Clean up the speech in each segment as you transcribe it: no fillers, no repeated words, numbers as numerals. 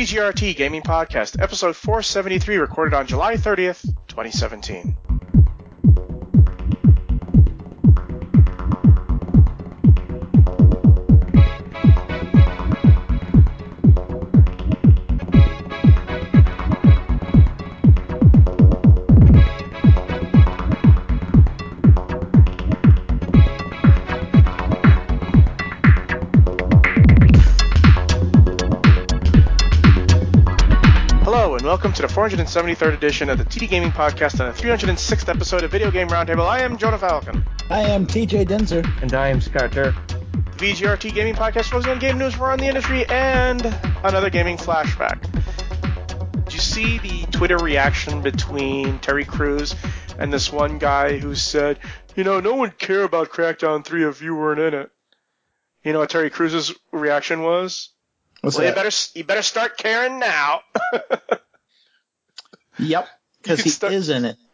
VGRT Gaming Podcast, episode 473, recorded on July 30th, 2017. Welcome to the 473rd edition of the TD Gaming Podcast and the 306th episode of Video Game Roundtable. I am Jonah Falcon. I am TJ Denzer. And I am Scott Dirk. The VGRT Gaming Podcast focuses on game news around the industry and another gaming flashback. Did you see the Twitter reaction between Terry Crews and this one guy who said, no one cared about Crackdown 3 if you weren't in it? You know what Terry Crews' reaction was? What's that? You better start caring now. Yep, because he is in it.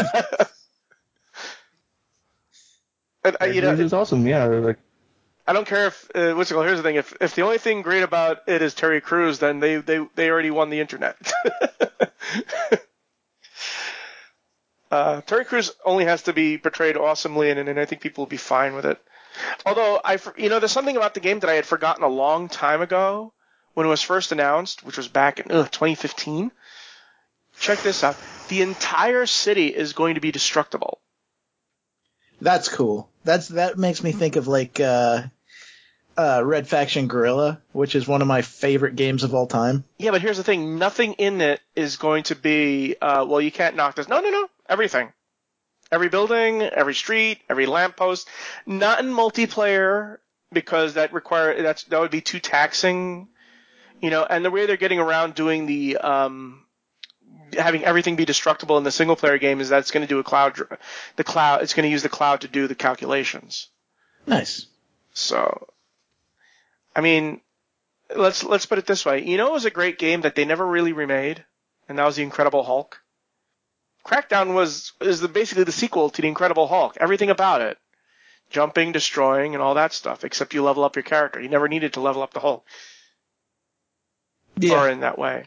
And, it was awesome, yeah. I don't care if here's the thing: if the only thing great about it is Terry Crews, then they already won the internet. Terry Crews only has to be portrayed awesomely, and I think people will be fine with it. Although there's something about the game that I had forgotten a long time ago when it was first announced, which was back in 2015. Check this out. The entire city is going to be destructible. That's cool. That makes me think of Red Faction Guerrilla, which is one of my favorite games of all time. Yeah, but here's the thing. Nothing in it is going to be, you can't knock this. No. Everything. Every building, every street, every lamppost. Not in multiplayer, because that would be too taxing. And the way they're getting around doing the, having everything be destructible in the single player game is that it's going to do it's going to use the cloud to do the calculations. Nice. So, let's put it this way. It was a great game that they never really remade, and that was The Incredible Hulk. Crackdown is basically the sequel to The Incredible Hulk. Everything about it. Jumping, destroying, and all that stuff, except you level up your character. You never needed to level up the Hulk. Yeah. Or in that way.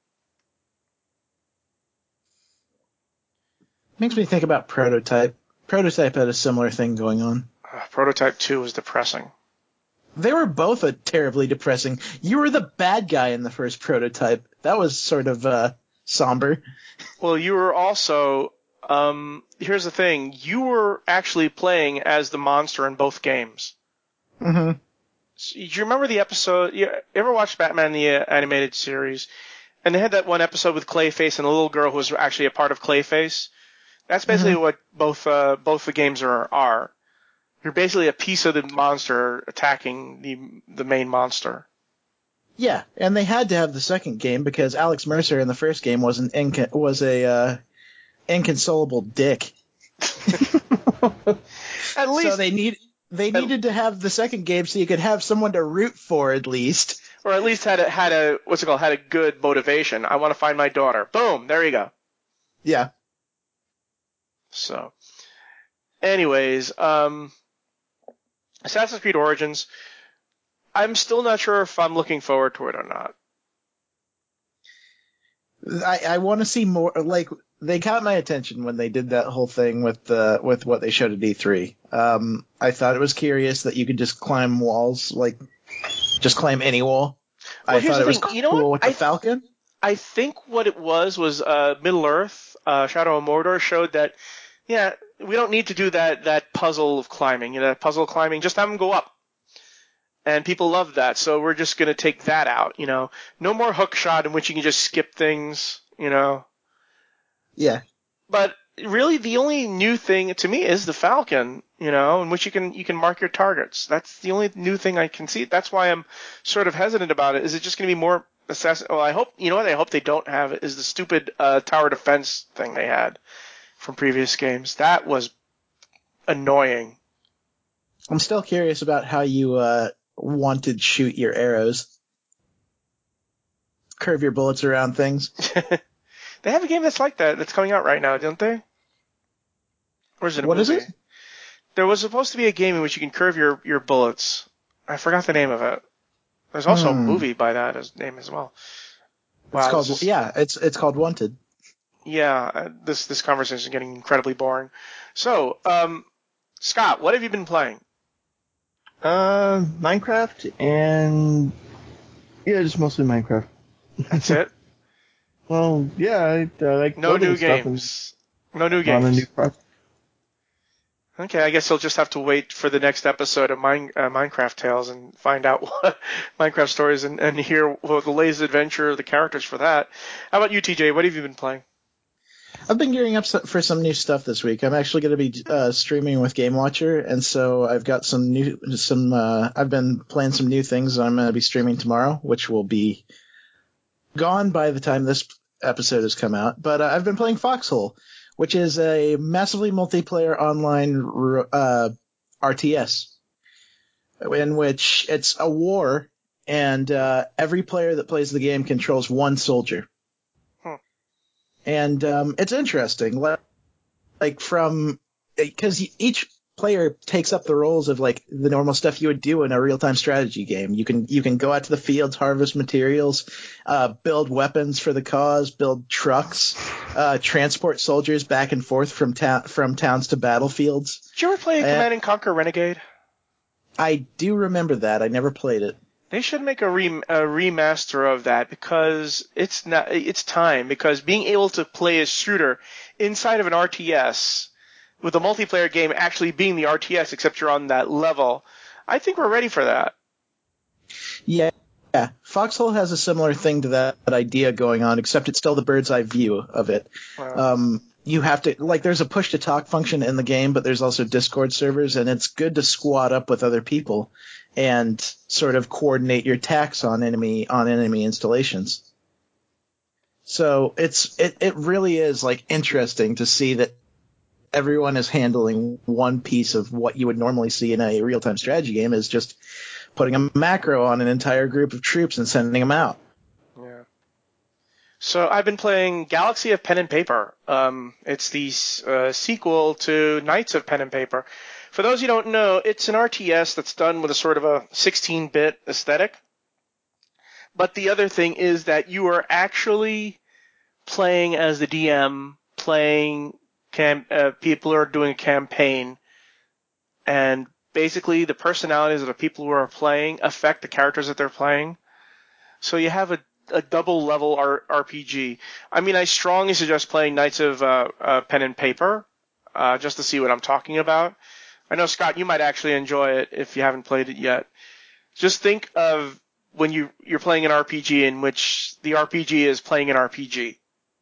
Makes me think about Prototype. Prototype had a similar thing going on. Prototype 2 was depressing. They were both terribly depressing. You were the bad guy in the first Prototype. That was sort of somber. Well, you were also... here's the thing. You were actually playing as the monster in both games. Mm-hmm. So, do you remember the episode... You ever watched Batman the Animated Series? And they had that one episode with Clayface and a little girl who was actually a part of Clayface. That's basically what both the games are. You're basically a piece of the monster attacking the main monster. Yeah, and they had to have the second game because Alex Mercer in the first game was a inconsolable dick. At least so they needed to have the second game so you could have someone to root for at least, or at least had a good motivation. I want to find my daughter. Boom, there you go. Yeah. So, anyways, Assassin's Creed Origins, I'm still not sure if I'm looking forward to it or not. I want to see more. They caught my attention when they did that whole thing with what they showed at E3. I thought it was curious that you could just climb walls, just climb any wall. Well, I thought it was cool with the Falcon. I think what it was Middle-earth, Shadow of Mordor showed that, yeah, we don't need to do that puzzle of climbing. That puzzle of climbing, just have them go up. And people love that, so we're just going to take that out, No more hook shot in which you can just skip things, Yeah. But really the only new thing to me is the Falcon, in which you can mark your targets. That's the only new thing I can see. That's why I'm sort of hesitant about it. Is it just going to be more assassin? Well, I hope, I hope they don't have it, is the stupid tower defense thing they had from previous games. That was annoying. I'm still curious about how you wanted shoot your arrows. Curve your bullets around things. They have a game that's like that that's coming out right now, don't they? Or is it a movie? What is it? There was supposed to be a game in which you can curve your bullets. I forgot the name of it. There's also a movie by that name as well. It's Wow, called it's called Wanted. this conversation is getting incredibly boring. So, Scott, what have you been playing? Minecraft and just mostly Minecraft. That's it. Well, yeah, I like No building new stuff games. No new and on a new games. project. Okay, I guess you'll just have to wait for the next episode of Minecraft Tales and find out what Minecraft stories and hear the latest adventure of the characters for that. How about you, TJ? What have you been playing? I've been gearing up for some new stuff this week. I'm actually going to be streaming with Game Watcher, and so I've got I've been playing some new things. I'm going to be streaming tomorrow, which will be gone by the time this episode has come out. But I've been playing Foxhole, which is a massively multiplayer online RTS, in which it's a war, and every player that plays the game controls one soldier. And it's interesting, because each player takes up the roles of like the normal stuff you would do in a real-time strategy game. You can go out to the fields, harvest materials, build weapons for the cause, build trucks, transport soldiers back and forth from towns to battlefields. Did you ever play Command and Conquer Renegade? I do remember that. I never played it. They should make a remaster of that because it's time, because being able to play a shooter inside of an RTS with a multiplayer game actually being the RTS, except you're on that level, I think we're ready for that. Yeah. Foxhole has a similar thing to that idea going on, except it's still the bird's eye view of it. Wow. You have to, there's a push to talk function in the game, but there's also Discord servers, and it's good to squad up with other people and sort of coordinate your attacks on enemy installations. So it really is interesting to see that everyone is handling one piece of what you would normally see in a real-time strategy game, is just putting a macro on an entire group of troops and sending them out. Yeah. So I've been playing Galaxy of Pen and Paper. It's the sequel to Knights of Pen and Paper. For those who don't know, it's an RTS that's done with a sort of a 16-bit aesthetic. But the other thing is that you are actually playing as the DM, playing people who are doing a campaign, and basically the personalities of the people who are playing affect the characters that they're playing. So you have a double level RPG. I mean, I strongly suggest playing Knights of Pen and Paper, just to see what I'm talking about. I know, Scott, you might actually enjoy it if you haven't played it yet. Just think of when you're playing an RPG in which the RPG is playing an RPG.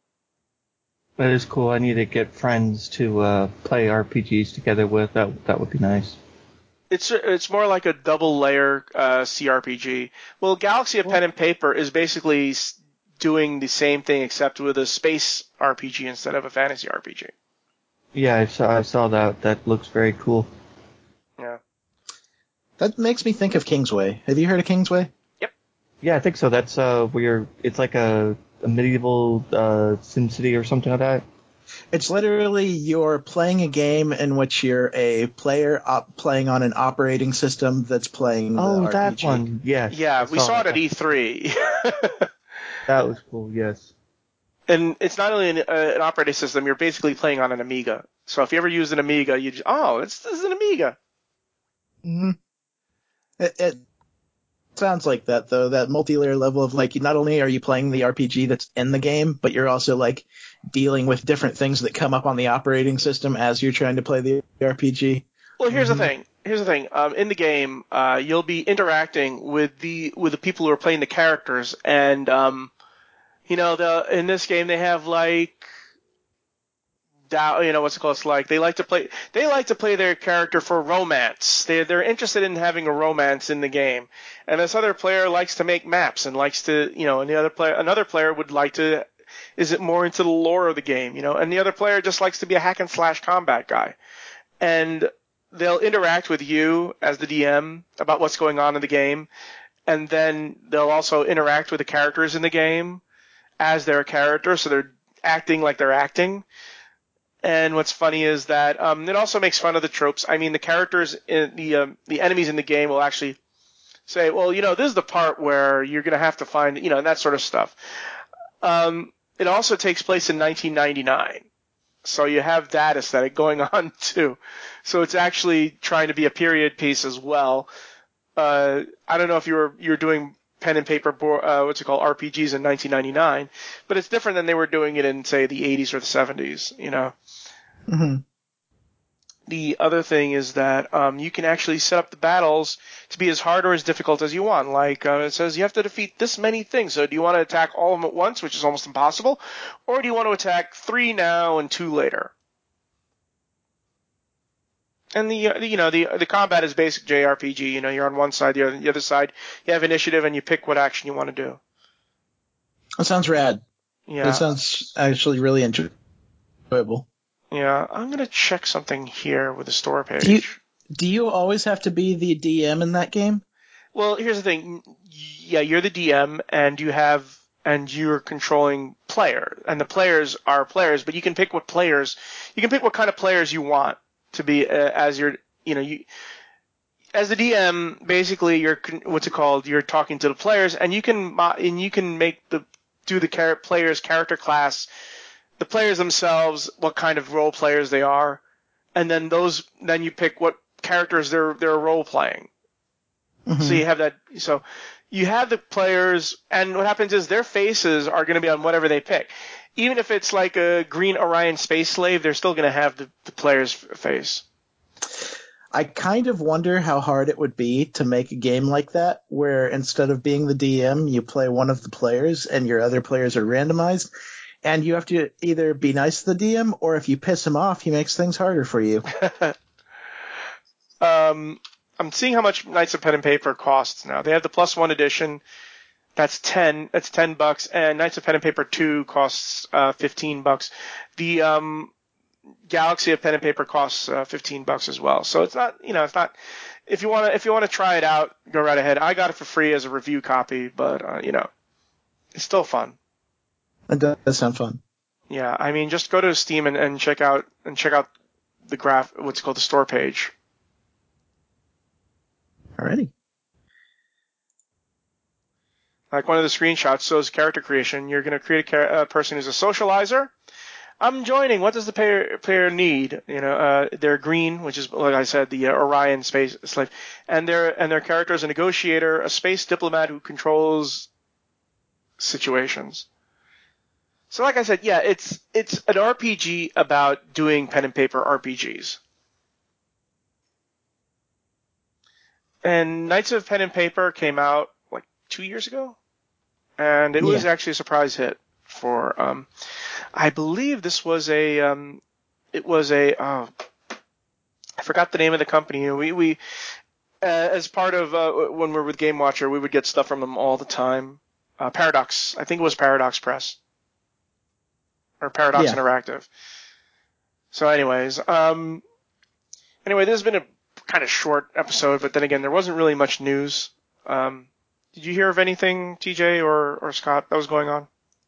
That is cool. I need to get friends to play RPGs together with. That would be nice. It's more like a double layer CRPG. Well, Galaxy of Pen and Paper is basically doing the same thing except with a space RPG instead of a fantasy RPG. Yeah, I saw that. That looks very cool. Yeah. That makes me think of Kingsway. Have you heard of Kingsway? Yep. Yeah, I think so. That's where it's like a medieval SimCity or something like that. It's literally you're playing a game in which you're a player playing on an operating system that's playing the RPG. That one. Yes. Yeah, we saw it at E3. That was cool, yes. And it's not only an operating system, you're basically playing on an Amiga. So if you ever use an Amiga, this is an Amiga. Mm-hmm. It sounds like that, though, that multi-layer level of not only are you playing the RPG that's in the game, but you're also dealing with different things that come up on the operating system as you're trying to play the RPG. Well, here's the thing. In the game, you'll be interacting with the people who are playing the characters, and in this game they have what's it called? It's like they like to play their character for romance. They're interested in having a romance in the game. And this other player likes to make maps and likes to, and another player would like to, is it more into the lore of the game, and the other player just likes to be a hack and slash combat guy. And they'll interact with you as the DM about what's going on in the game. And then they'll also interact with the characters in the game as their character. So they're acting like they're acting. And what's funny is that it also makes fun of the tropes. I mean, the characters, the enemies in the game will actually say, well, this is the part where you're going to have to find, and that sort of stuff. It also takes place in 1999. So you have that aesthetic going on too. So it's actually trying to be a period piece as well. I don't know if you're doing pen and paper RPGs in 1999, but it's different than they were doing it in, say, the 80s or the 70s, you know. Mm-hmm. The other thing is that you can actually set up the battles to be as hard or as difficult as you want. Like it says you have to defeat this many things. So do you want to attack all of them at once, which is almost impossible, or do you want to attack 3 now and 2 later? And the combat is basic JRPG. You know, you're on one side, the other side. You have initiative, and you pick what action you want to do. That sounds rad. Yeah. That sounds actually really enjoyable. Yeah, I'm gonna check something here with the store page. Do you always have to be the DM in that game? Well, here's the thing. Yeah, you're the DM, and you're controlling player, and the players are players, but you can pick what kind of players you want to be as the DM. Basically, you're talking to the players, and you can do the player's character class. The players themselves, what kind of role players they are, and then you pick what characters they're role playing. Mm-hmm. So you have that. So you have the players, and what happens is their faces are going to be on whatever they pick. Even if it's like a green Orion space slave, they're still going to have the player's face. I kind of wonder how hard it would be to make a game like that, where instead of being the DM, you play one of the players, and your other players are randomized. And you have to either be nice to the DM, or if you piss him off, he makes things harder for you. I'm seeing how much Knights of Pen and Paper costs now. They have the +1 edition. That's $10, and Knights of Pen and Paper 2 costs $15. The Galaxy of Pen and Paper costs $15 as well. So it's not. If you want to try it out, go right ahead. I got it for free as a review copy, but it's still fun. It does sound fun. Yeah, I mean, just go to Steam and check out the what's called the store page. Alrighty. Like one of the screenshots shows character creation. You're going to create a person who's a socializer. I'm joining. What does the player need? They're green, which is, like I said, the Orion space slave, and their character is a negotiator, a space diplomat who controls situations. So like I said, yeah, it's an RPG about doing pen and paper RPGs. And Knights of Pen and Paper came out like 2 years ago, and it was actually a surprise hit for. I believe this was I forgot the name of the company. We as part of when we're with Game Watcher, we would get stuff from them all the time. Paradox, I think it was Paradox Press. Or Paradox Interactive. So anyways, this has been a kind of short episode, but then again, there wasn't really much news. Did you hear of anything, TJ or Scott, that was going on?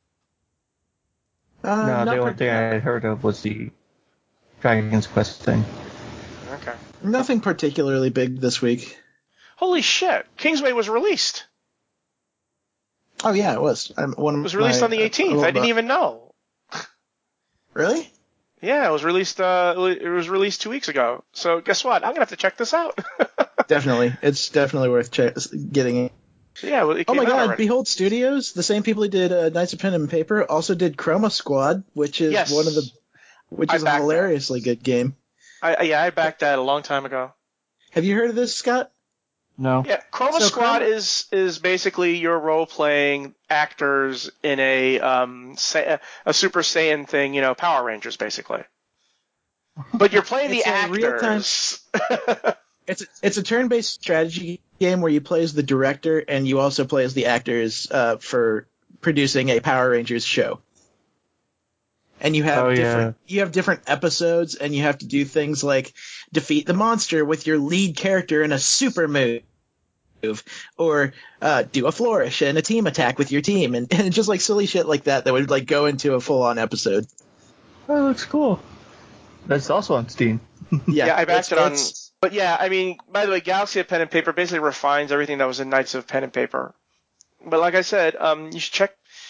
No, the only thing I had heard of was the Dragon's Quest thing. Okay. Nothing particularly big this week. Holy shit! Kingsway was released. Oh yeah, it was. It was released on the 18th. I didn't even know. Really? Yeah, it was released. It was released 2 weeks ago. So guess what? I'm gonna have to check this out. Definitely, it's definitely worth getting it. Yeah. Well, it came oh my god! already. Behold Studios, the same people who did Knights of Pen and Paper, also did Chroma Squad, which is a hilariously good game. I backed that a long time ago. Have you heard of this, Scott? No. Yeah, Chroma Squad is basically your role-playing actors in a Super Saiyan thing, Power Rangers, basically. But you're playing the actors. It's a turn-based strategy game where you play as the director and you also play as the actors for producing a Power Rangers show. And you have different episodes, and you have to do things like defeat the monster with your lead character in a super move, or do a flourish and a team attack with your team, and just like silly shit like that would like go into a full-on episode. That looks cool. That's also on Steam. Yeah, I backed it on. But yeah, I mean, by the way, Galaxy of Pen and Paper basically refines everything that was in Knights of Pen and Paper. But like I said, you should check.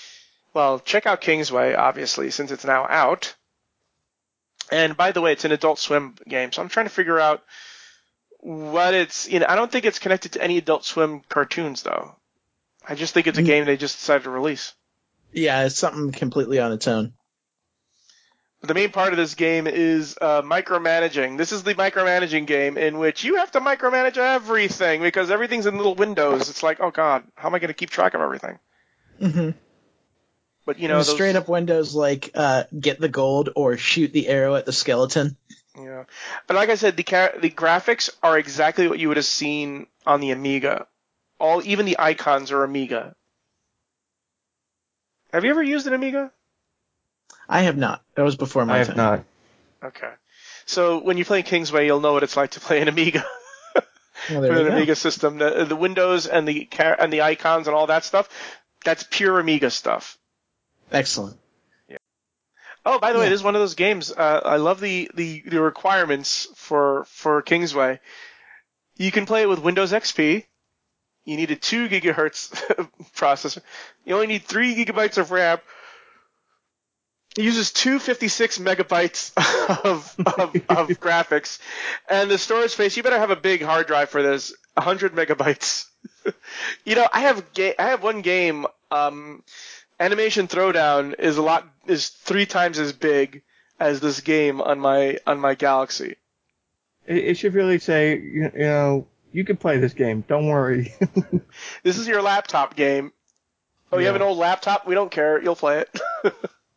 Well, check out Kingsway, obviously, since it's now out. And by the way, it's an Adult Swim game, so I'm trying to figure out what it's. I don't think it's connected to any Adult Swim cartoons, though. I just think it's a game they just decided to release. Yeah, it's something completely on its own. The main part of this game is micromanaging. This is the micromanaging game in which you have to micromanage everything because everything's in little windows. It's like, oh god, how am I going to keep track of everything? Mm-hmm. But those straight up windows like get the gold or shoot the arrow at the skeleton. Yeah, but like I said, the graphics are exactly what you would have seen on the Amiga. Even the icons are Amiga. Have you ever used an Amiga? I have not. That was before my time. I have not. Okay. So when you play Kingsway, you'll know what it's like to play an Amiga. Well, With an Amiga system. The windows and the icons and all that stuff, that's pure Amiga stuff. Excellent. Yeah. Oh, by the way, this is one of those games. I love the requirements for Kingsway. You can play it with Windows XP. You need a 2 gigahertz processor. You only need 3 gigabytes of RAM. It uses 256 megabytes of graphics, and the storage space. You better have a big hard drive for this. 100 megabytes. I have one game. Animation Throwdown is 3 times as big as this game on my Galaxy. It should really say, you can play this game. Don't worry. This is your laptop game. Oh, you have an old laptop? We don't care. You'll play it.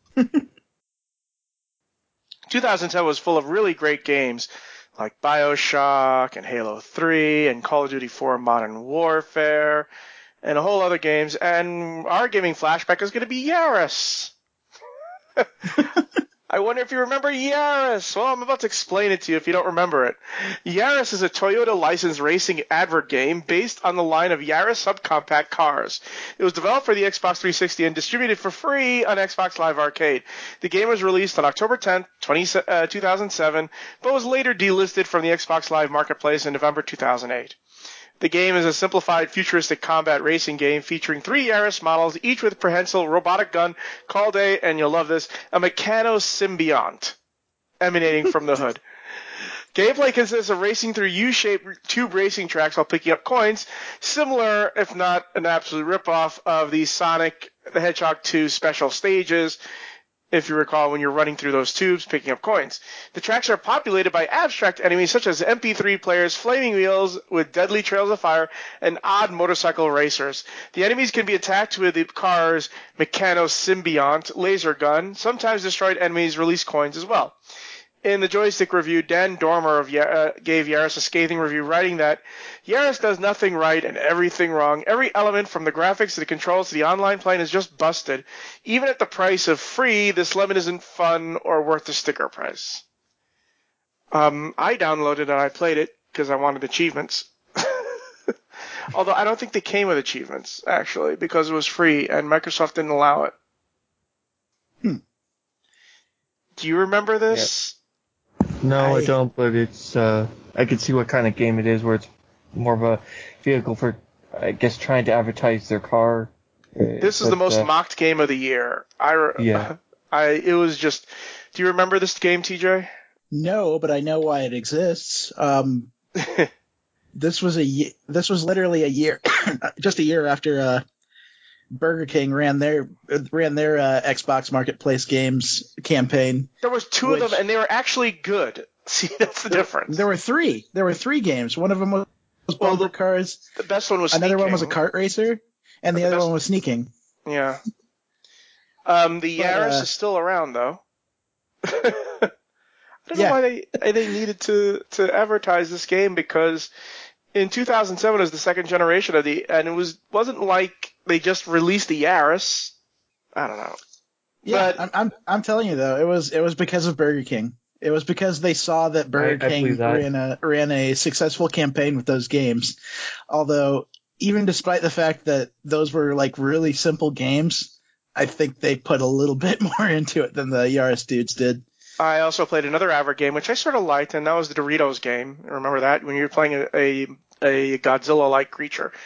2010 was full of really great games like BioShock and Halo 3 and Call of Duty 4 Modern Warfare and a whole other games. And our gaming flashback is going to be Yaris. I wonder if you remember Yaris. Well, I'm about to explain it to you if you don't remember it. Yaris is a Toyota licensed racing advert game based on the line of Yaris subcompact cars. It was developed for the Xbox 360 and distributed for free on Xbox Live Arcade. The game was released on October 10th, 2007, but was later delisted from the Xbox Live Marketplace in November 2008. The game is a simplified, futuristic combat racing game featuring 3 Yaris models, each with a prehensile robotic gun called and you'll love this, a Mechano-Symbiont emanating from the hood. Gameplay consists of racing through U-shaped tube racing tracks while picking up coins, similar, if not an absolute ripoff, of the Sonic the Hedgehog 2 special stages, if you recall, when you're running through those tubes, picking up coins. The tracks are populated by abstract enemies such as MP3 players, flaming wheels with deadly trails of fire, and odd motorcycle racers. The enemies can be attacked with the car's Mechano-Symbiont laser gun. Sometimes destroyed enemies release coins as well. In the joystick review, Dan Dormer gave Yaris a scathing review, writing that Yaris does nothing right and everything wrong. Every element from the graphics to the controls to the online playing is just busted. Even at the price of free, this lemon isn't fun or worth the sticker price. I downloaded it and I played it because I wanted achievements. Although I don't think they came with achievements, actually, because it was free and Microsoft didn't allow it. Do you remember this? Yeah. No, I don't, but it's, I can see what kind of game it is, where it's more of a vehicle for, I guess, trying to advertise their car. This is the most mocked game of the year. It was just, do you remember this game, TJ? No, but I know why it exists. This was literally a year, just a year after, Burger King ran their Xbox Marketplace games campaign. There was 2 of them, and they were actually good. See, that's the difference. There were 3. There were 3 games. One of them was bumper cars. The best one was Another Sneaking. one was a kart racer, and the other one was Sneaking. Yeah. The Yaris is still around, though. I don't know why they needed to advertise this game, because in 2007 it was the second generation of and it wasn't like they just released the Yaris. I don't know. Yeah, but I'm telling you though, it was because of Burger King. It was because they saw that Burger King ran a successful campaign with those games. Although, even despite the fact that those were like really simple games, I think they put a little bit more into it than the Yaris dudes did. I also played another advert game, which I sort of liked, and that was the Doritos game. Remember that? When you were playing a Godzilla-like creature.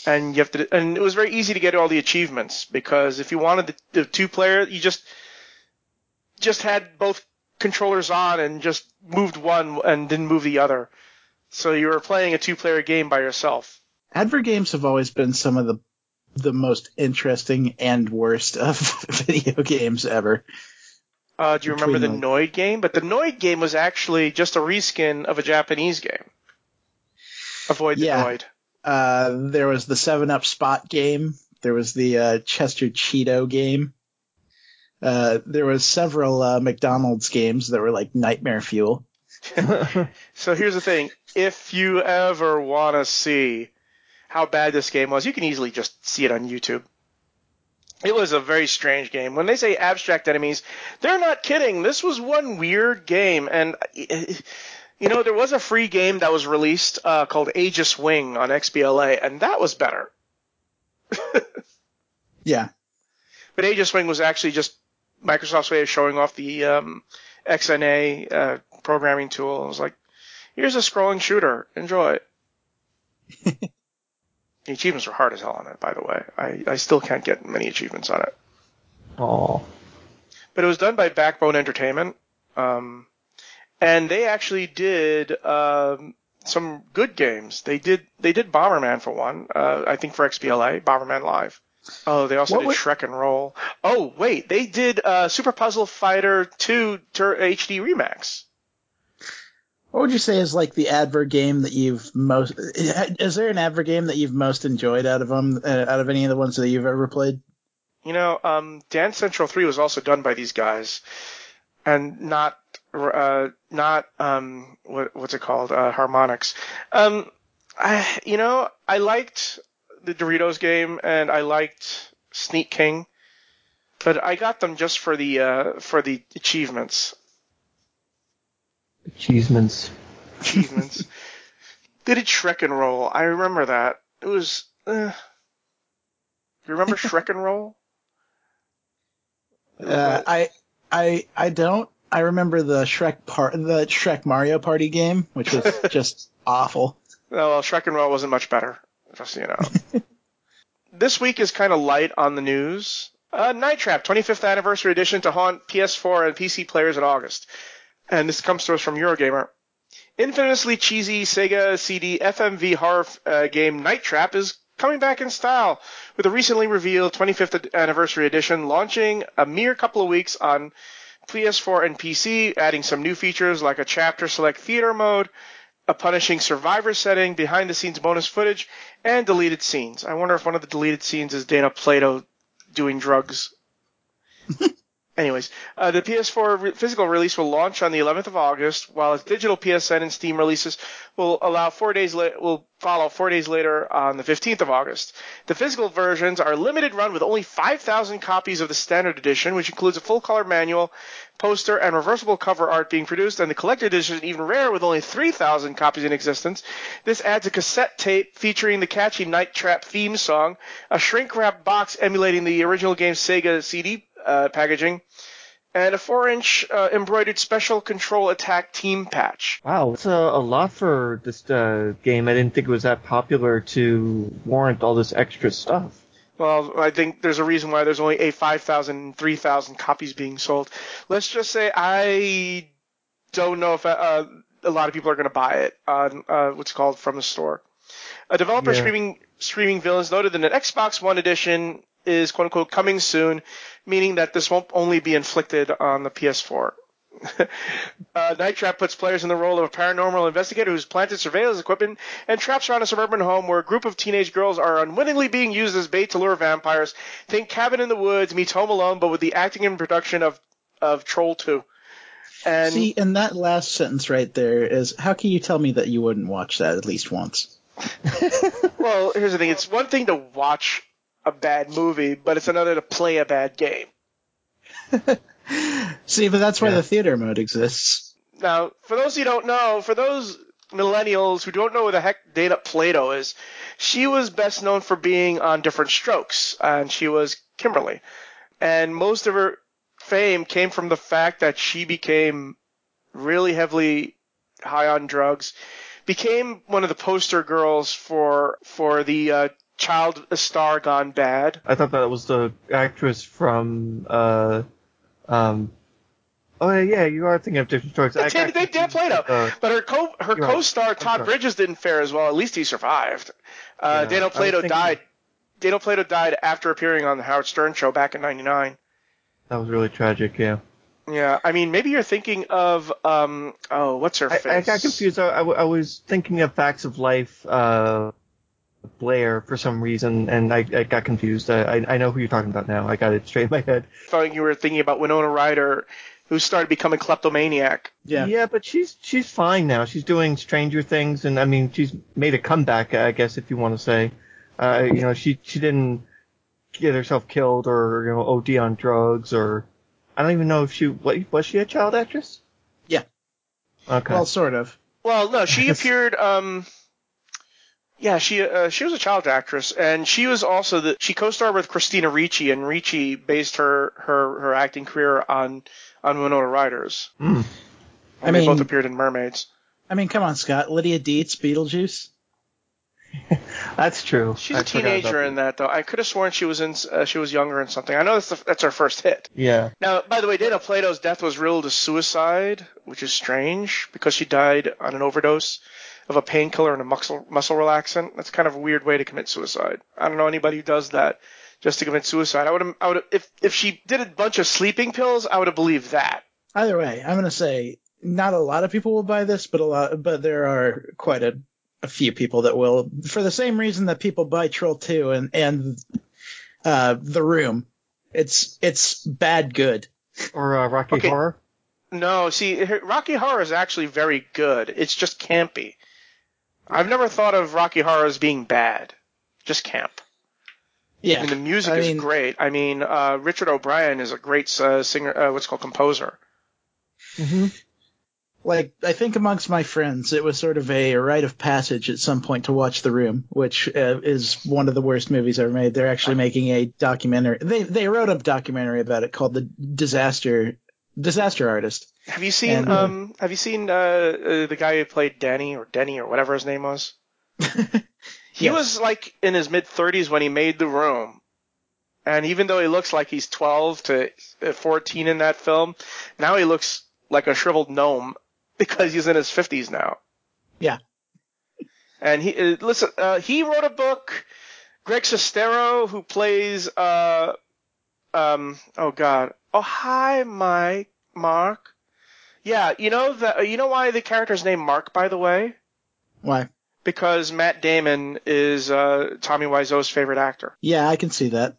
and and it was very easy to get all the achievements because if you wanted the 2-player, you just had both controllers on and just moved one and didn't move the other. So you were playing a 2-player game by yourself. Adver games have always been some of the most interesting and worst of video games ever. Do you remember the Noid game? But the Noid game was actually just a reskin of a Japanese game. Avoid the Noid. There was the 7-Up Spot game. There was the Chester Cheeto game. There was several McDonald's games that were like Nightmare Fuel. So here's the thing. If you ever want to see how bad this game was, you can easily just see it on YouTube. It was a very strange game. When they say abstract enemies, they're not kidding. This was one weird game. And, there was a free game that was released called Aegis Wing on XBLA, and that was better. Yeah. But Aegis Wing was actually just Microsoft's way of showing off the XNA programming tool. It was like, here's a scrolling shooter. Enjoy it. The achievements were hard as hell on it, by the way. I still can't get many achievements on it. Oh. But it was done by Backbone Entertainment. And they actually did some good games. They did Bomberman for one, I think for XBLA, Bomberman Live. Oh, they also did Shrek and Roll. Oh, wait, they did Super Puzzle Fighter 2 HD Remax. What would you say is like the Adver game that you've most? Is there an Adver game that you've most enjoyed out of them? Out of any of the ones that you've ever played? Dance Central 3 was also done by these guys, and not what's it called? Harmonix. I liked the Doritos game and I liked Sneak King, but I got them just for the achievements. Achievements. They did Shrek and Roll. I remember that. It was. You remember Shrek and Roll? I don't. I remember the Shrek Mario Party game, which was just awful. Well, Shrek and Roll wasn't much better, just so you know. This week is kind of light on the news. Night Trap 25th Anniversary Edition to haunt PS4 and PC players in August. And this comes to us from Eurogamer. Infamously cheesy Sega CD FMV horror game Night Trap is coming back in style with a recently revealed 25th Anniversary Edition launching a mere couple of weeks on PS4 and PC, adding some new features like a chapter select theater mode, a punishing survivor setting, behind-the-scenes bonus footage, and deleted scenes. I wonder if one of the deleted scenes is Dana Plato doing drugs. Anyways, the PS4 physical release will launch on the 11th of August, while its digital PSN and Steam releases will follow 4 days later on the 15th of August. The physical versions are limited run with only 5,000 copies of the standard edition, which includes a full-color manual, poster, and reversible cover art being produced, and the collector edition is even rarer with only 3,000 copies in existence. This adds a cassette tape featuring the catchy Night Trap theme song, a shrink-wrap box emulating the original game's Sega CD packaging, and a 4-inch embroidered Special Control Attack team patch. Wow, it's a lot for this game. I didn't think it was that popular to warrant all this extra stuff. Well, I think there's a reason why there's only 5,000, 3,000 copies being sold. Let's just say I don't know if a lot of people are going to buy it on what's called from the store. A developer Screaming Villains noted that an Xbox One edition is quote-unquote coming soon, meaning that this won't only be inflicted on the PS4. Night Trap puts players in the role of a paranormal investigator who's planted surveillance equipment and traps around a suburban home where a group of teenage girls are unwittingly being used as bait to lure vampires. Think Cabin in the Woods meets Home Alone, but with the acting and production of Troll 2. And see, and that last sentence right there is, how can you tell me that you wouldn't watch that at least once? Well, here's the thing. It's one thing to watch a bad movie, but it's another to play a bad game. See, but that's why the theater mode exists. Now, for those who don't know, for those millennials who don't know who the heck Dana Plato is, she was best known for being on Different Strokes, and she was Kimberly. And most of her fame came from the fact that she became really heavily high on drugs, became one of the poster girls for the child star gone bad. I thought that was the actress from Oh yeah, you are thinking of different stories. Dana Plato, but her co-star Todd Bridges didn't fare as well. At least he survived. Dana Plato died. Dana Plato died after appearing on the Howard Stern show back in '99. That was really tragic. Yeah. Yeah, I mean, maybe you're thinking of what's her face? I got confused. I was thinking of Facts of Life, Blair for some reason, and I got confused. I know who you're talking about now. I got it straight in my head. I thought you were thinking about Winona Ryder, who started becoming kleptomaniac. Yeah, but she's fine now. She's doing Stranger Things, and I mean, she's made a comeback, I guess, if you want to say. She didn't get herself killed or OD on drugs, or I don't even know if was she a child actress? Yeah. Okay. Well, sort of. Well, no, she appeared. She was a child actress, and she was also she co-starred with Christina Ricci, and Ricci based her acting career on Winona Ryder's. Mm. They both appeared in Mermaids. I mean, come on, Scott. Lydia Dietz, Beetlejuice. That's true. She's a teenager in that, though. I could have sworn she was younger in something. I know that's her first hit. Yeah. Now, by the way, Dana Plato's death was ruled as suicide, which is strange because she died on an overdose of a painkiller and a muscle relaxant. That's kind of a weird way to commit suicide. I don't know anybody who does that just to commit suicide. I would if she did a bunch of sleeping pills, I would have believed that. Either way, I'm going to say not a lot of people will buy this, but there are quite a few people that will, for the same reason that people buy Troll 2 and The Room. It's bad good. Or Rocky Horror? No, see, Rocky Horror is actually very good. It's just campy. I've never thought of Rocky Horror as being bad. Just camp. Yeah. I mean, the music is great. I mean, Richard O'Brien is a great singer, composer. Mm-hmm. Like, I think amongst my friends, it was sort of a rite of passage at some point to watch The Room, which is one of the worst movies ever made. They're actually making a documentary. They wrote a documentary about it called The Disaster Artist. Have you seen the guy who played Denny or whatever his name was? He was like in his mid-30s when he made The Room. And even though he looks like he's 12 to 14 in that film, now he looks like a shriveled gnome because he's in his 50s now. Yeah. And he wrote a book. Greg Sestero, who plays oh hi Mark. Yeah, you know why the character's named Mark, by the way? Why? Because Matt Damon is Tommy Wiseau's favorite actor. Yeah, I can see that.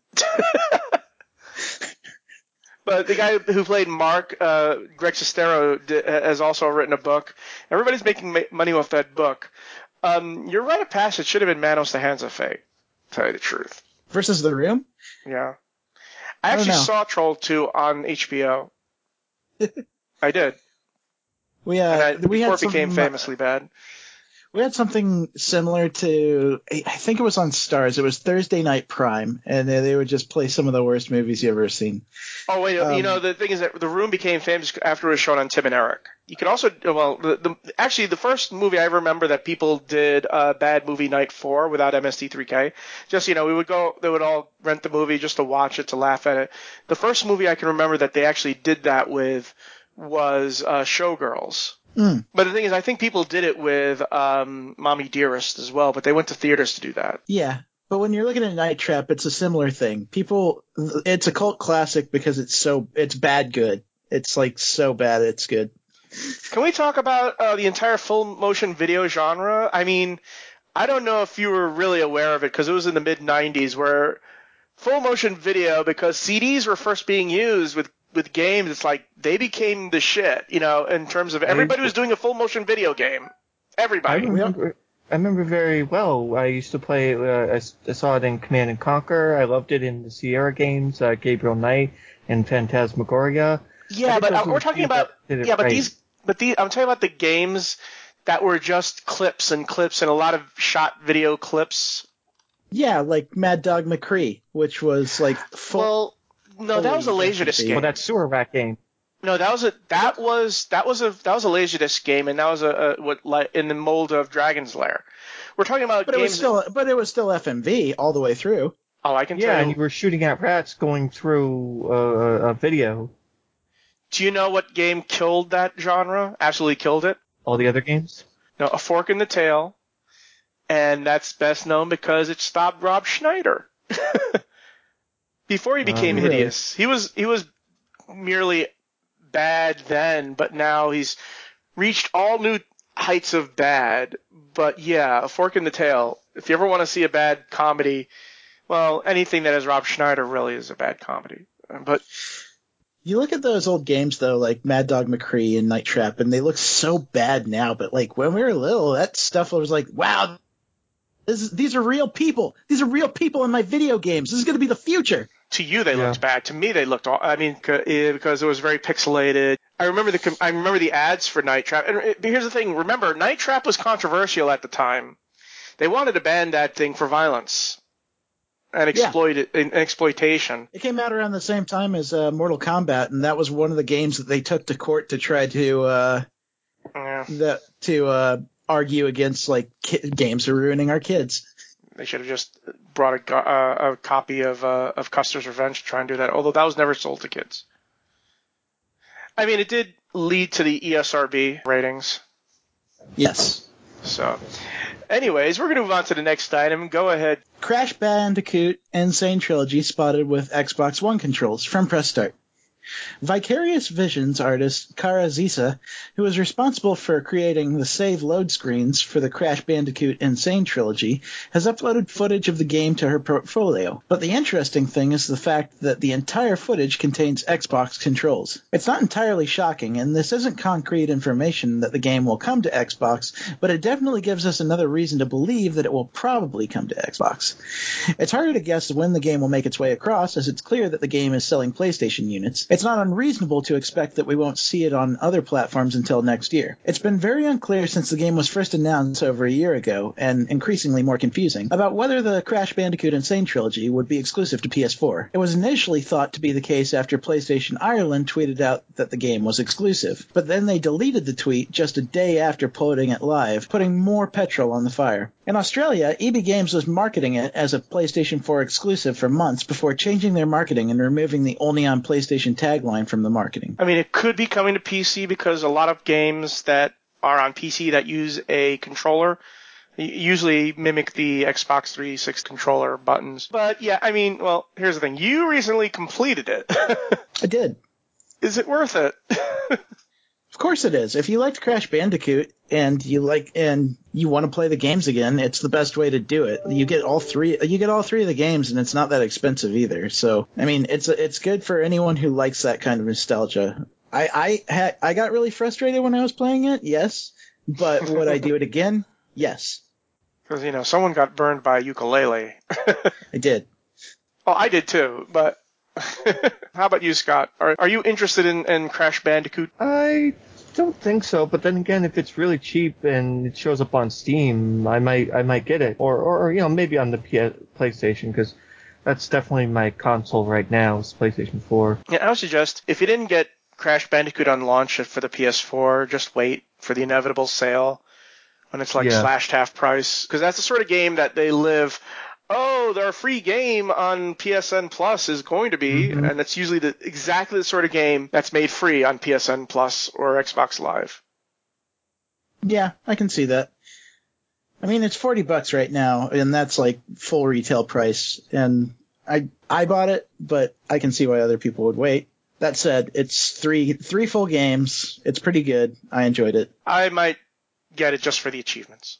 But the guy who played Mark, Greg Sestero, has also written a book. Everybody's making money off that book. Your rite of passage should have been Manos: The Hands of Fate, to tell you the truth. Versus The Room? Yeah. I actually saw Troll 2 on HBO. I did. Before it became famously bad. We had something similar to, I think it was on Starz. It was Thursday Night Prime, and they would just play some of the worst movies you've ever seen. Oh, wait, the thing is that The Room became famous after it was shown on Tim and Eric. You could also, actually, the first movie I remember that people did bad movie night for without MST3K, just, we would go, they would all rent the movie just to watch it, to laugh at it. The first movie I can remember that they actually did that with was Showgirls. Mm. But the thing is, I think people did it with Mommy Dearest as well, but they went to theaters to do that. Yeah, but when you're looking at Night Trap, it's a similar thing. It's a cult classic because it's bad good. It's like so bad it's good. Can we talk about the entire full motion video genre? I mean, I don't know if you were really aware of it because it was in the mid-'90s where full motion video, because CDs were first being used with games, it's like they became the shit, in terms of everybody was doing a full motion video game. Everybody. I remember very well. I used to play, I saw it in Command and Conquer. I loved it in the Sierra games, Gabriel Knight and Phantasmagoria. Yeah, but we're talking about, I'm talking about the games that were just clips and a lot of shot video clips. Yeah, like Mad Dog McCree, which was like full. Well, no, that was a Laserdisc game. Well, that Sewer Rat game. No, that was a Laserdisc game, and that was in the mold of Dragon's Lair. We're talking about But games. it was still FMV all the way through. Oh, I can Yeah, tell and you. you were shooting at rats going through a video. Do you know what game killed that genre? Absolutely killed it. All the other games? No, A Fork in the Tail, and that's best known because it stopped Rob Schneider. Before he became Really? hideous, he was merely bad then, but now he's reached all new heights of bad. But yeah, A Fork in the Tail. If you ever want to see a bad comedy, well, anything that has Rob Schneider really is a bad comedy. But You look at those old games though, like Mad Dog McCree and Night Trap, and they look so bad now. But like when we were little, that stuff was like, wow, these are real people. These are real people in my video games. This is going to be the future. to you, they Yeah. looked bad. To me, they looked. I mean, because it was very pixelated. I remember the ads for Night Trap. And here's the thing: remember, Night Trap was controversial at the time. They wanted to ban that thing for violence and exploitation. It came out around the same time as Mortal Kombat, and that was one of the games that they took to court to try to Yeah. argue against like games are ruining our kids. They should have just brought a copy of Custer's Revenge to try and do that. Although that was never sold to kids. I mean, it did lead to the ESRB ratings. Yes. So, anyways, we're going to move on to the next item. Go ahead. Crash Bandicoot Insane Trilogy spotted with Xbox One controls from Press Start. Vicarious Visions artist Kara Zisa, who was responsible for creating the save load screens for the Crash Bandicoot Insane Trilogy, has uploaded footage of the game to her portfolio. But the interesting thing is the fact that the entire footage contains Xbox controls. It's not entirely shocking, and this isn't concrete information that the game will come to Xbox, but it definitely gives us another reason to believe that it will probably come to Xbox. It's harder to guess when the game will make its way across, as it's clear that the game is selling PlayStation units. It's not unreasonable to expect that we won't see it on other platforms until next year. It's been very unclear since the game was first announced over a year ago, and increasingly more confusing, about whether the Crash Bandicoot Insane Trilogy would be exclusive to PS4. It was initially thought to be the case after PlayStation Ireland tweeted out that the game was exclusive, but then they deleted the tweet just a day after putting it live, putting more petrol on the fire. In Australia, EB Games was marketing it as a PlayStation 4 exclusive for months before changing their marketing and removing the only on PlayStation tagline from the marketing. I mean, it could be coming to PC because a lot of games that are on PC that use a controller usually mimic the Xbox 360 controller buttons. But yeah, I mean, well, here's the thing. You recently completed it. I did. Is it worth it? Of course it is. If you liked Crash Bandicoot and you want to play the games again, it's the best way to do it. You get all three of the games, and it's not that expensive either. So, I mean, it's good for anyone who likes that kind of nostalgia. I got really frustrated when I was playing it, yes, but would I do it again? Yes. Because, someone got burned by a ukulele. I did. Well, I did too, but how about you, Scott? Are you interested in Crash Bandicoot? I don't think so, but then again, if it's really cheap and it shows up on Steam, I might get it, or maybe on the PlayStation, because that's definitely my console right now, is PlayStation 4. Yeah, I would suggest if you didn't get Crash Bandicoot on launch for the PS4, just wait for the inevitable sale when it's slashed half price, because that's the sort of game that they live. Oh, their free game on PSN Plus is going to be, and it's usually exactly the sort of game that's made free on PSN Plus or Xbox Live. Yeah, I can see that. I mean, it's $40 right now, and that's like full retail price. And I bought it, but I can see why other people would wait. That said, it's three full games. It's pretty good. I enjoyed it. I might get it just for the achievements.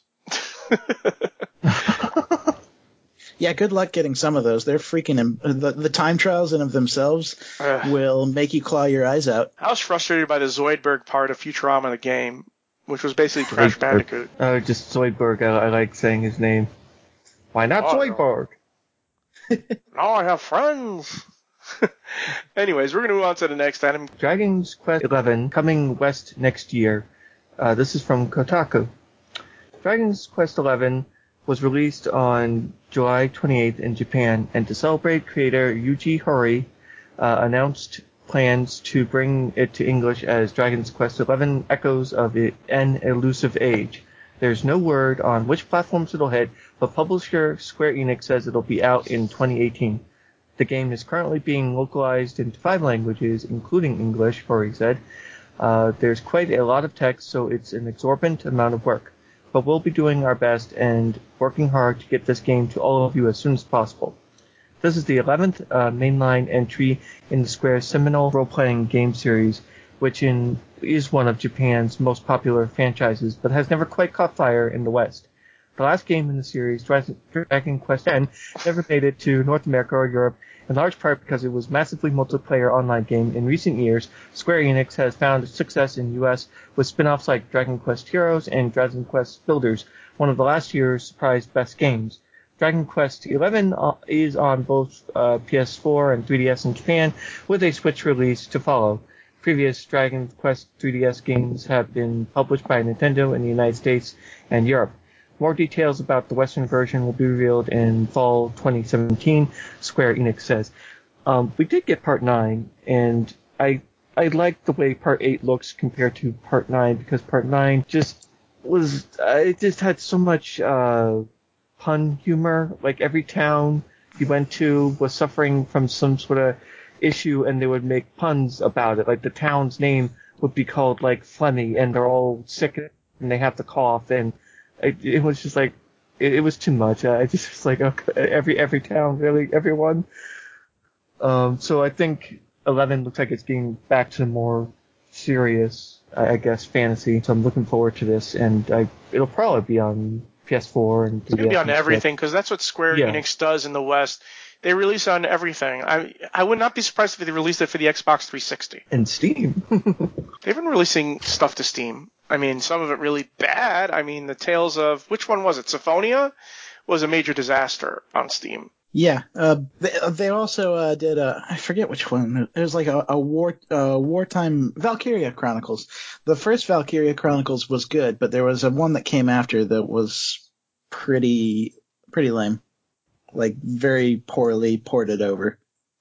Yeah, good luck getting some of those. They're freaking the time trials in of themselves will make you claw your eyes out. I was frustrated by the Zoidberg part of Futurama the game, which was basically Crash Bandicoot. Just Zoidberg. I like saying his name. Why not Zoidberg? Now I have friends. Anyways, we're going to move on to the next item. Dragon's Quest XI coming west next year. This is from Kotaku. Dragon's Quest XI was released on July 28th in Japan, and to celebrate, creator Yuji Horii announced plans to bring it to English as Dragon's Quest XI Echoes of an Elusive Age. There's no word on which platforms it'll hit, but publisher Square Enix says it'll be out in 2018. The game is currently being localized into 5 languages, including English, Rory said. There's quite a lot of text, so it's an exorbitant amount of work. But we'll be doing our best and working hard to get this game to all of you as soon as possible. This is the 11th mainline entry in the Square's seminal role-playing game series, which is one of Japan's most popular franchises, but has never quite caught fire in the West. The last game in the series, Dragon Quest X, never made it to North America or Europe, in large part because it was a massively multiplayer online game. In recent years, Square Enix has found success in the US with spin-offs like Dragon Quest Heroes and Dragon Quest Builders, one of the last year's surprise best games. Dragon Quest XI is on both PS4 and 3DS in Japan, with a Switch release to follow. Previous Dragon Quest 3DS games have been published by Nintendo in the United States and Europe. More details about the Western version will be revealed in fall 2017, Square Enix says. We did get Part 9, and I like the way Part 8 looks compared to Part 9, because Part 9 just was, it just had so much pun humor. Like, every town you went to was suffering from some sort of issue, and they would make puns about it. Like, the town's name would be called, like, Flemmy, and they're all sick and they have to cough, and it was just like, it was too much. I just was like, okay, every town, really, everyone. So I think 11 looks like it's getting back to more serious, I guess, fantasy. So I'm looking forward to this, and it'll probably be on PS4 and 3DS. It's going to be on everything, because that's what Square Enix does in the West. They release on everything. I would not be surprised if they released it for the Xbox 360. And Steam. They've been releasing stuff to Steam. I mean, some of it really bad. I mean, the Tales of, which one was it? Symphonia was a major disaster on Steam. Yeah. They also did I forget which one. It was like a wartime Valkyria Chronicles. The first Valkyria Chronicles was good, but there was one that came after that was pretty lame. Like, very poorly ported over.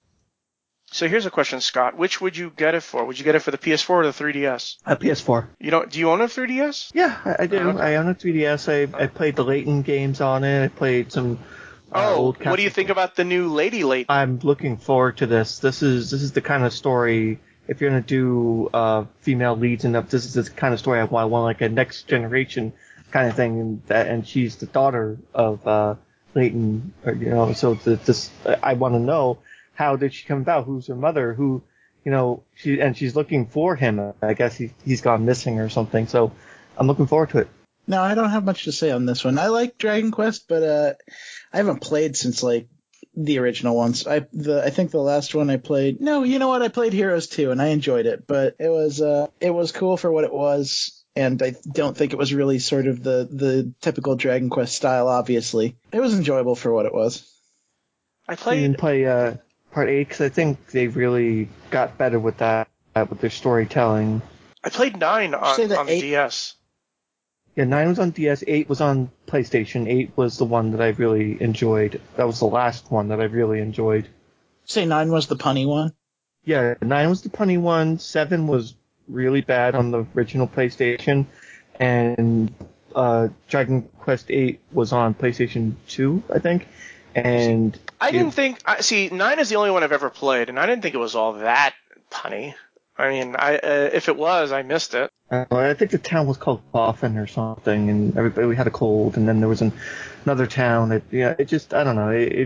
So here's a question, Scott. Which would you get it for? Would you get it for the PS4 or the 3DS? PS4. Do you own a 3DS? Yeah, I do. Okay. I own a 3DS. I played the Layton games on it. I played some old what do you think about the new Lady Layton? I'm looking forward to this. This is the kind of story, if you're going to do female leads and up, this is the kind of story I want like a next generation kind of thing, and she's the daughter of Layton, so I want to know, how did she come about? Who's her mother? Who, she's looking for him. I guess he's gone missing or something. So I'm looking forward to it. No, I don't have much to say on this one. I like Dragon Quest, but I haven't played since like the original ones. I think the last one I played. No, you know what? I played Heroes 2 and I enjoyed it, but it was cool for what it was. And I don't think it was really sort of the typical Dragon Quest style. Obviously, it was enjoyable for what it was. I played. You didn't play Part 8 because I think they really got better with that, with their storytelling. I played 9 on the DS. Yeah, 9 was on DS, 8 was on PlayStation. 8 was the one that I really enjoyed. That was the last one that I really enjoyed. Say 9 was the punny one? Yeah, 9 was the punny one. 7 was really bad on the original PlayStation. And Dragon Quest 8 was on PlayStation 2, I think. And I didn't think... 9 is the only one I've ever played, and I didn't think it was all that punny. I mean, if it was, I missed it. I think the town was called Coffin or something, and everybody had a cold, and then there was another town. I don't know.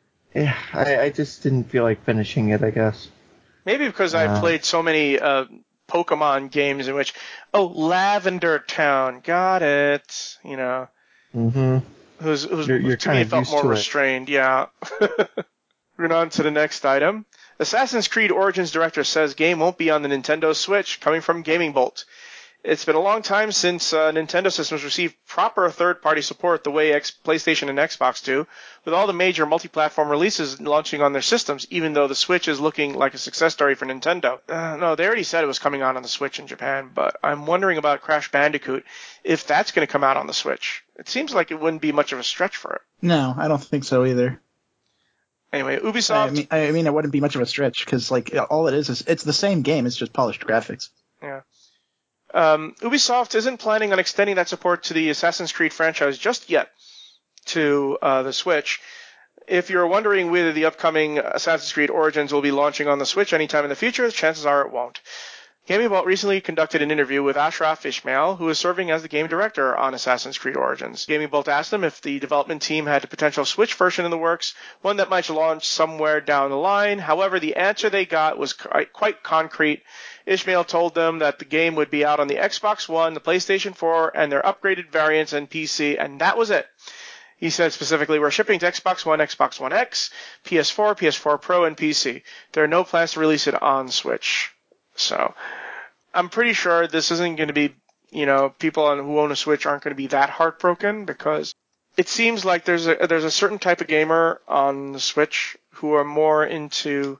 I just didn't feel like finishing it, I guess. Maybe because I played so many Pokemon games in which, Lavender Town, got it, Mm-hmm. You're to me felt more restrained, yeah. Moving on to the next item. Assassin's Creed Origins director says game won't be on the Nintendo Switch, coming from Gaming Bolt. It's been a long time since Nintendo systems received proper third-party support the way PlayStation and Xbox do, with all the major multi-platform releases launching on their systems, even though the Switch is looking like a success story for Nintendo. No, they already said it was coming on the Switch in Japan, but I'm wondering about Crash Bandicoot, if that's going to come out on the Switch. It seems like it wouldn't be much of a stretch for it. No, I don't think so either. Anyway, Ubisoft... I mean, it wouldn't be much of a stretch, because all it is it's the same game, it's just polished graphics. Yeah. Ubisoft isn't planning on extending that support to the Assassin's Creed franchise just yet to the Switch. If you're wondering whether the upcoming Assassin's Creed Origins will be launching on the Switch anytime in the future, chances are it won't. Gaming Vault recently conducted an interview with Ashraf Ismail, who is serving as the game director on Assassin's Creed Origins. Gaming Vault asked him if the development team had a potential Switch version in the works, one that might launch somewhere down the line. However, the answer they got was quite concrete. Ismail told them that the game would be out on the Xbox One, the PlayStation 4, and their upgraded variants and PC, and that was it. He said specifically, we're shipping to Xbox One, Xbox One X, PS4, PS4 Pro, and PC. There are no plans to release it on Switch. So, I'm pretty sure this isn't going to be, people who own a Switch aren't going to be that heartbroken, because it seems like there's a certain type of gamer on the Switch who are more into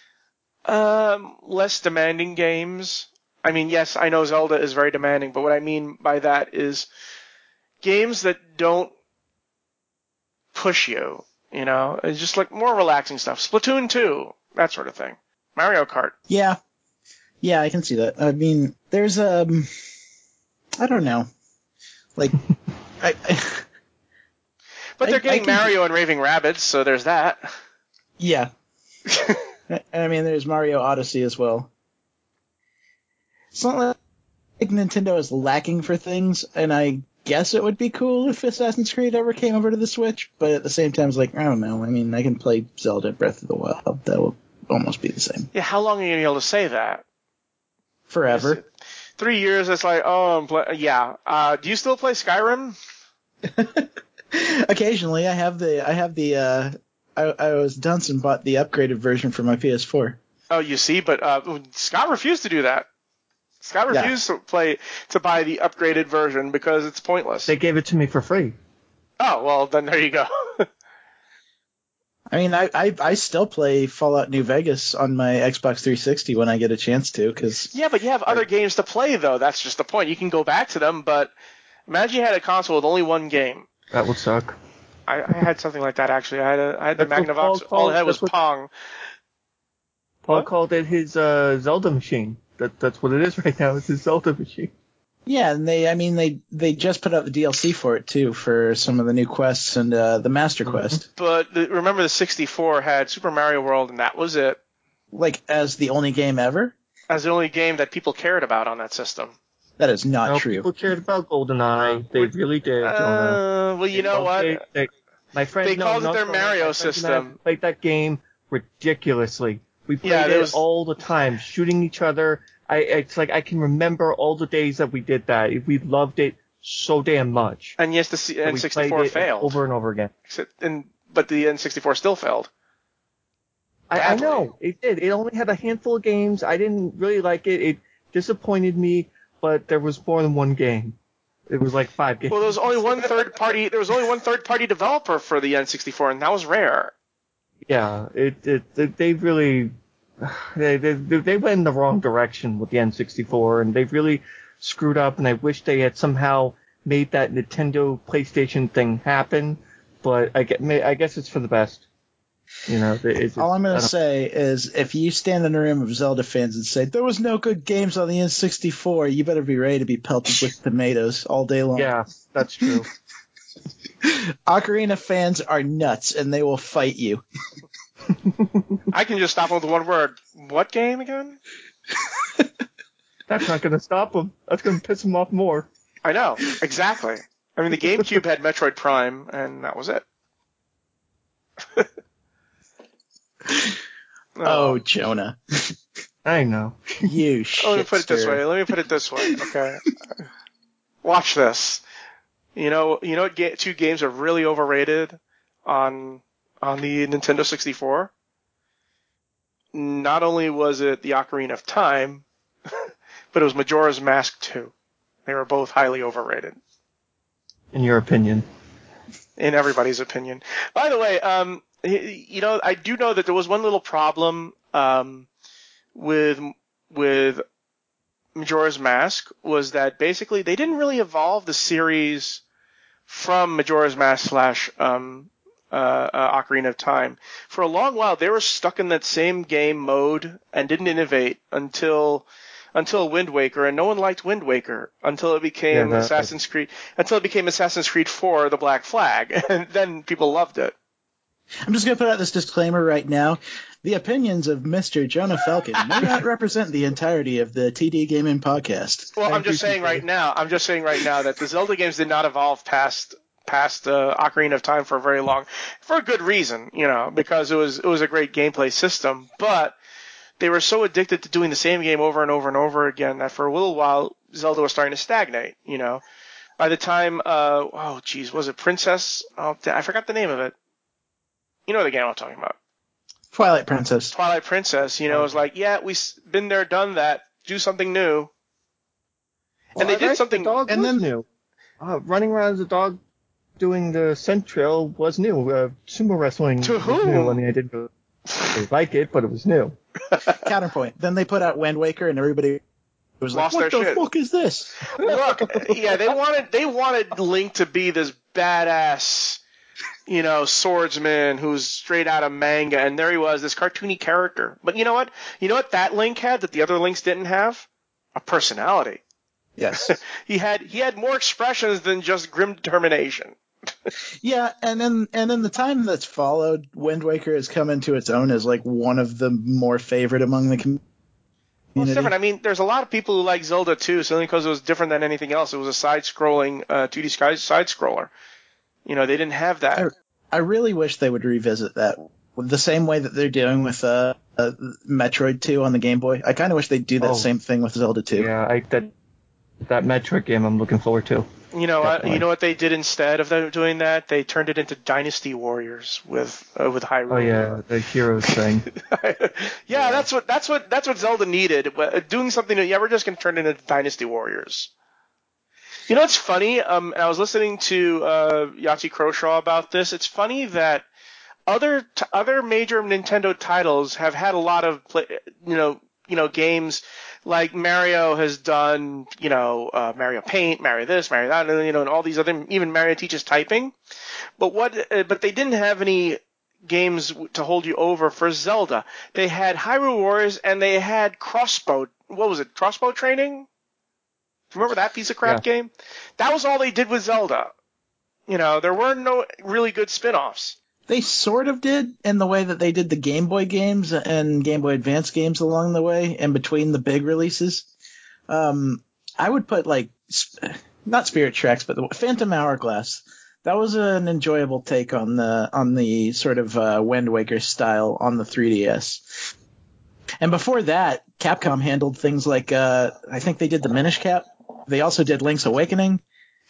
less demanding games. I mean, yes, I know Zelda is very demanding, but what I mean by that is games that don't push you, it's just like more relaxing stuff. Splatoon 2, that sort of thing. Mario Kart. Yeah, I can see that. I mean, there's I don't know, like, but they're getting Mario and Raving Rabbids, so there's that. Yeah. I mean, there's Mario Odyssey as well. It's not like Nintendo is lacking for things, and I guess it would be cool if Assassin's Creed ever came over to the Switch, but at the same time, it's like, I don't know. I mean, I can play Zelda Breath of the Wild. That will almost be the same. Yeah, how long are you going to be able to say that? Forever. 3 years, it's like, yeah. Do you still play Skyrim? Occasionally, I was dunce and bought the upgraded version for my PS4. Oh, you see, but Scott refused to do that. Scott refused to buy the upgraded version because it's pointless. They gave it to me for free. Oh, well, then there you go. I mean, I still play Fallout New Vegas on my Xbox 360 when I get a chance to, because... Yeah, but you have other games to play, though. That's just the point. You can go back to them, but imagine you had a console with only one game. That would suck. I had something like that, actually. I had the Magnavox. All I had was Pong. Paul called it his Zelda machine. That's what it is right now. It's his Zelda machine. Yeah, and they just put out the DLC for it too, for some of the new quests and the Master Quest. But remember, the 64 had Super Mario World, and that was it. Like, as the only game ever? As the only game that people cared about on that system. That is not true. People cared about GoldenEye. They really did, Jonah. Well, you know what? My friend, they called it their Mario system. Played that game ridiculously. We played it all the time, shooting each other. It's like I can remember all the days that we did that. We loved it so damn much. And yes, the N64 failed over and over again. But the N64 still failed. I know it did. It only had a handful of games. I didn't really like it. It disappointed me. But there was more than one game. It was like 5 games. Well, there was only one third party. There was only one third party developer for the N64, and that was rare. Yeah, they really they went in the wrong direction with the N64, and they've really screwed up. And I wish they had somehow made that Nintendo PlayStation thing happen. But I guess it's for the best. All I'm going to say is, if you stand in a room of Zelda fans and say, there was no good games on the N64, you better be ready to be pelted with tomatoes all day long. Yeah, that's true. Ocarina fans are nuts, and they will fight you. I can just stop them with one word. What game again? That's not going to stop them. That's going to piss them off more. I know, exactly. I mean, the GameCube had Metroid Prime, and that was it. Oh, Jonah. I know. You shit. Let me put it this way. Okay. Watch this. You know what two games are really overrated on the Nintendo 64? Not only was it the Ocarina of Time, but it was Majora's Mask 2. They were both highly overrated. In your opinion? In everybody's opinion. By the way, I do know that there was one little problem with Majora's Mask, was that basically they didn't really evolve the series from Majora's Mask / Ocarina of Time. For a long while, they were stuck in that same game mode and didn't innovate until until Wind Waker, and no one liked Wind Waker until it became Assassin's Creed 4: The Black Flag, and then people loved it. I'm just going to put out this disclaimer right now. The opinions of Mr. Jonah Falcon may not represent the entirety of the TD Gaming podcast. Well, I'm just saying right now that the Zelda games did not evolve past Ocarina of Time for a good reason, because it was a great gameplay system, but they were so addicted to doing the same game over and over and over again that for a little while Zelda was starting to stagnate, By the time was it Princess? Oh, I forgot the name of it. You know the game I'm talking about. Twilight Princess. It was like, yeah, we've been there, done that. Do something new. Well, and they did something. The dog was new. Running around as a dog doing the scent trail was new. Sumo wrestling to was who? new. I mean, I didn't really like it, but it was new. Counterpoint. Then they put out Wind Waker, and everybody was lost like, their "What the fuck is this?" Look, yeah, they wanted Link to be this badass, swordsman who's straight out of manga, and there he was, this cartoony character. But you know what? You know what that Link had that the other Links didn't have? A personality. Yes. he had more expressions than just grim determination. Yeah, and in the time that's followed, Wind Waker has come into its own as like one of the more favorite among the community. Well, it's different. I mean, there's a lot of people who like Zelda too, simply because it was different than anything else. It was a side-scrolling 2D side-scroller. They didn't have that. I really wish they would revisit that the same way that they're doing with Metroid 2 on the Game Boy. I kind of wish they'd do that same thing with Zelda 2. Yeah, that Metroid game I'm looking forward to. You know what they did instead of them doing that? They turned it into Dynasty Warriors with Hyrule. Oh yeah, the Heroes thing. yeah, that's what Zelda needed. Doing something we're just gonna turn it into Dynasty Warriors. It's funny. And I was listening to Yahtzee Croshaw about this. It's funny that other major Nintendo titles have had a lot of games. Like Mario has done, Mario Paint, Mario this, Mario that, and all these other, even Mario Teaches Typing. But they didn't have any games to hold you over for Zelda. They had Hyrule Warriors and they had Crossbow. What was it? Crossbow Training? Remember that piece of crap game? That was all they did with Zelda. There were no really good spin-offs. They sort of did in the way that they did the Game Boy games and Game Boy Advance games along the way in between the big releases. I would put not Spirit Tracks, but the Phantom Hourglass. That was an enjoyable take on the sort of Wind Waker style on the 3DS. And before that, Capcom handled things like I think they did the Minish Cap. They also did Link's Awakening.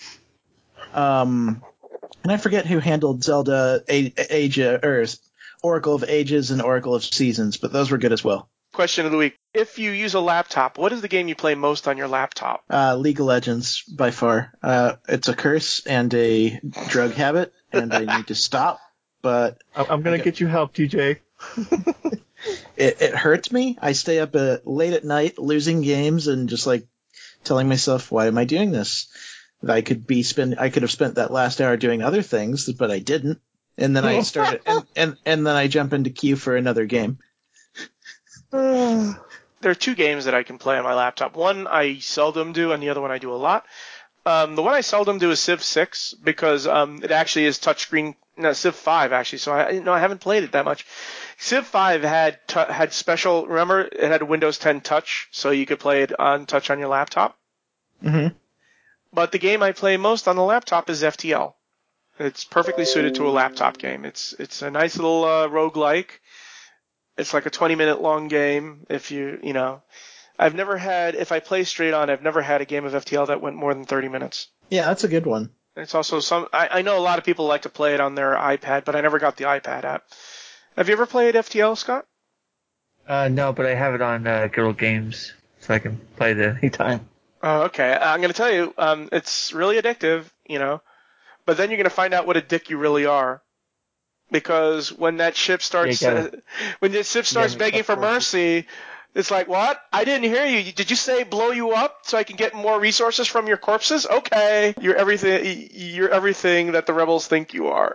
And I forget who handled Zelda Oracle of Ages and Oracle of Seasons, but those were good as well. Question of the week. If you use a laptop, what is the game you play most on your laptop? League of Legends, by far. It's a curse and a drug habit, and I need to stop, but... I'm going to get you help, TJ. It hurts me. I stay up late at night losing games and just telling myself, why am I doing this? I could have spent that last hour doing other things, but I didn't. And then I started, and then I jump into queue for another game. There are two games that I can play on my laptop. One I seldom do, and the other one I do a lot. The one I seldom do is Civ 6 because it actually is touchscreen. No, Civ 5 actually. So I haven't played it that much. Civ 5 had special. Remember, it had Windows 10 Touch, so you could play it on touch on your laptop. Mm-hmm. But the game I play most on the laptop is FTL. It's perfectly suited to a laptop game. It's a nice little roguelike. It's like a 20-minute long game. If if I play straight on, I've never had a game of FTL that went more than 30 minutes. Yeah, that's a good one. It's also I know a lot of people like to play it on their iPad, but I never got the iPad app. Have you ever played FTL, Scott? No, but I have it on Girl Games, so I can play it anytime. Oh, okay. I'm going to tell you, it's really addictive, but then you're going to find out what a dick you really are. Because when that ship starts, begging for mercy, it's like, what? I didn't hear you. Did you say blow you up so I can get more resources from your corpses? Okay. You're everything that the rebels think you are.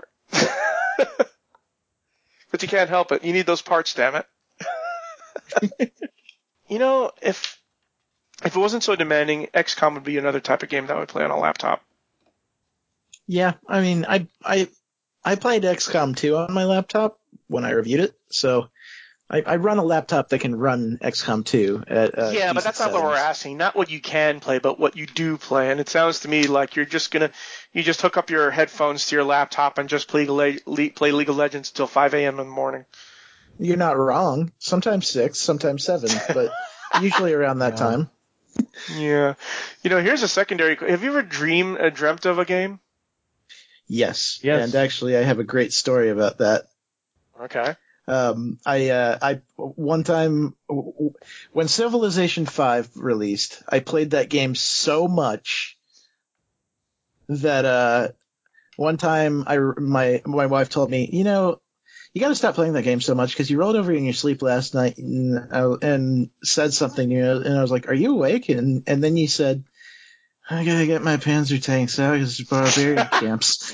But you can't help it. You need those parts, damn it. if it wasn't so demanding, XCOM would be another type of game that I would play on a laptop. Yeah, I mean, I played XCOM 2 on my laptop when I reviewed it, so I run a laptop that can run XCOM 2 at Yeah, but that's not what we're asking. Not what you can play, but what you do play. And it sounds to me like you just hook up your headphones to your laptop and just play League of Legends until 5 a.m. in the morning. You're not wrong. Sometimes 6, sometimes 7, but usually around that time. Yeah. Here's a secondary. Have you ever dreamt of a game? Yes. And actually, I have a great story about that. Okay. I one time when Civilization 5 released, I played that game so much that one time my wife told me, you got to stop playing that game so much because you rolled over in your sleep last night and said something, and I was like, are you awake? And then you said, I gotta get my Panzer tanks out because it's barbarian camps.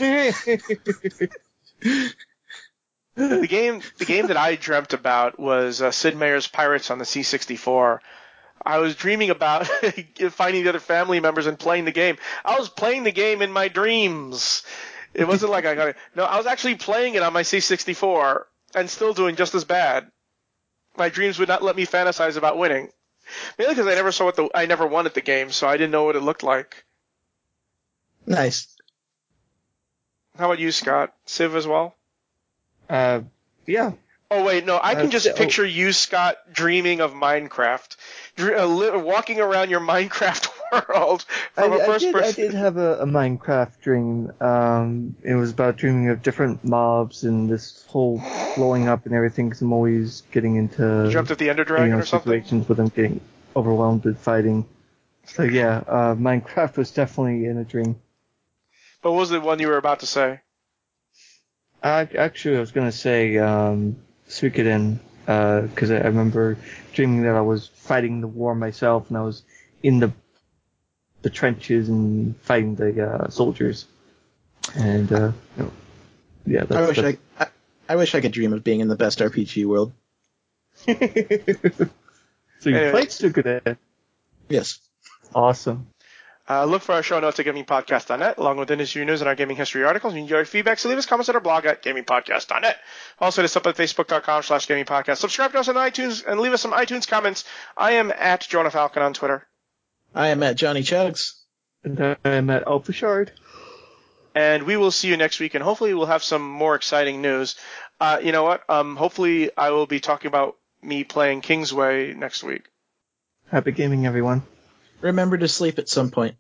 The game that I dreamt about was Sid Meier's Pirates on the C64. I was dreaming about finding the other family members and playing the game. I was playing the game in my dreams. It wasn't like I got it. No, I was actually playing it on my C64 and still doing just as bad. My dreams would not let me fantasize about winning. Mainly because I never wanted the game, so I didn't know what it looked like. Nice. How about you, Scott? Civ as well? Yeah. Oh, wait, no, I can just picture you, Scott, dreaming of Minecraft. Walking around your Minecraft world from a first person. I did have a Minecraft dream. It was about dreaming of different mobs and this whole blowing up and everything, because I'm always getting into... You jumped at the Ender Dragon or something? Situations where I'm getting overwhelmed with fighting. So yeah, Minecraft was definitely in a dream. But what was the one you were about to say? Actually, I was going to say Suikoden, because I remember dreaming that I was fighting the war myself, and I was in the trenches and fighting the soldiers. And yeah, I wish I could dream of being in the best RPG world. So you played Suikoden? Yes. Awesome. Look for our show notes at gamingpodcast.net, along with industry news and our gaming history articles. If you enjoy your feedback, so leave us comments at our blog at gamingpodcast.net. Also, hit us up at facebook.com/gamingpodcast. Subscribe to us on iTunes and leave us some iTunes comments. I am at Jonah Falcon on Twitter. I am at Johnny Chugs. And I am at Alpha Shard. And we will see you next week, and hopefully we'll have some more exciting news. You know what? Hopefully I will be talking about me playing Kingsway next week. Happy gaming, everyone. Remember to sleep at some point.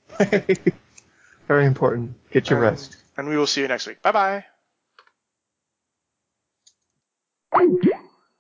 Very important. Get your rest. And we will see you next week. Bye-bye.